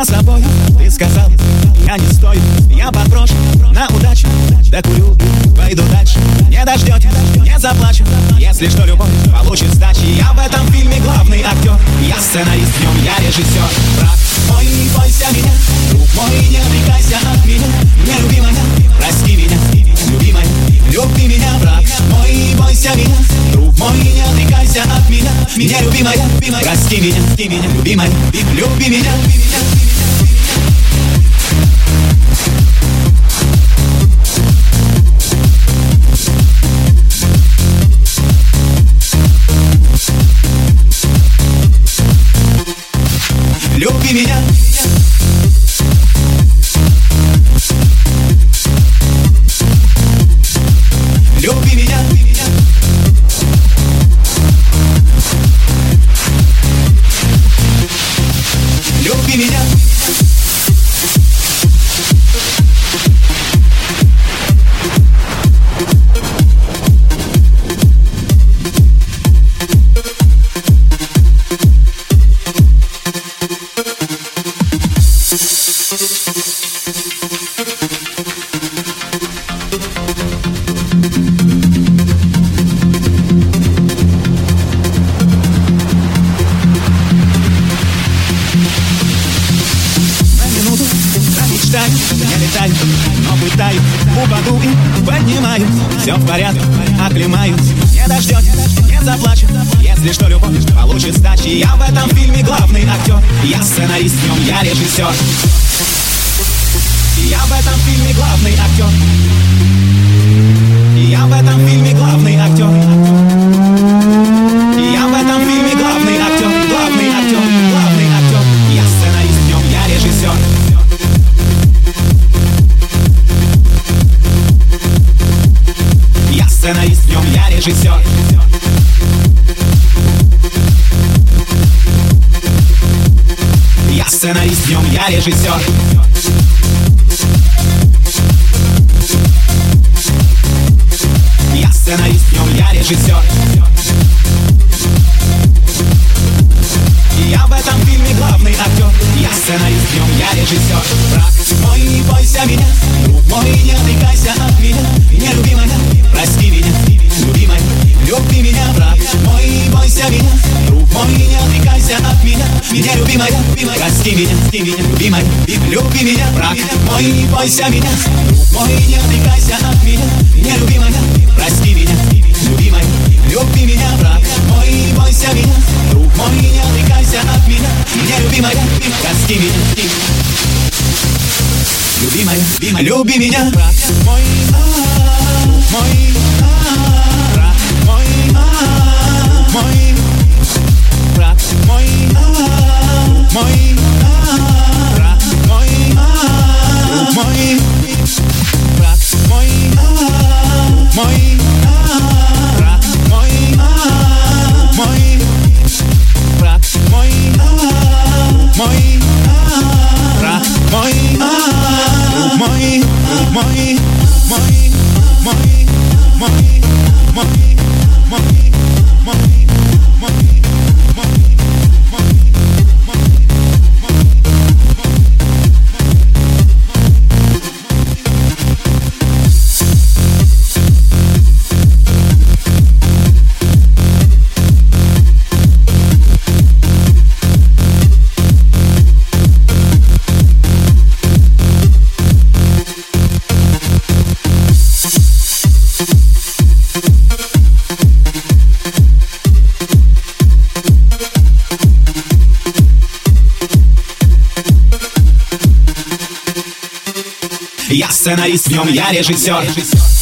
за собой. Ты сказал, я не стою, я подброшу на удачу. Докурю и пойду дальше. Не дождетесь, не заплачу. Если что, любовь получит сдачи. Я в этом фильме главный актер. Я сценарист, в нем я режиссер. Брат мой, не бойся меня, друг мой, не отрекайся от меня. Нелюбимая, прости меня, любимая, люби меня, брат мой, не бойся меня, друг мой, не отрекайся от меня. Меня, любимая, прости меня, любимая, люби меня. Люби меня. Люби меня. Люби меня. Я летаю, но пытаюсь, упаду и поднимаюсь. Все в порядке, оклемаюсь. Не дождетесь, не заплачу. Если что, любовь получит сдачи. Я в этом фильме главный актер. Я сценарист, в нем я режиссер. Я в этом фильме главный актер. Я в этом фильме главный актер. Я в этом фильме главный актер. Главный актер, главный актер. Я сценарист, в нем я режиссер. Я сценарист, в нем я режиссер. Я сценарист, в нем я режиссер. Я сценарист, в нем я режиссер. Я в этом фильме главный актер. Я сценарист, в нем я режиссер. Брат мой, не бойся меня, друг мой, не отрекайся от меня. Нелюбимая, прости меня, любимая, люби меня, брат мой, не бойся меня, друг мой, не отрекайся от меня. Меня, любимая, прости меня, любимая, люби меня, брат мой, не бойся меня, друг мой, не отрекайся от меня. Нелюбимая, прости меня, любимая, люби меня, брат мой, не бойся меня, друг мой, не отрекайся от меня. Меня, любимая, прости меня, любимая, люби меня, брат мой, мой, брат мой, мой, брат мой, мой, брат мой, мой, брат мой, мой, брат мой, мой, брат мой, мой, брат мой, мой, мой, мой, мой, мой, мой, мой, мой. Я сценарист, в нем я режиссер.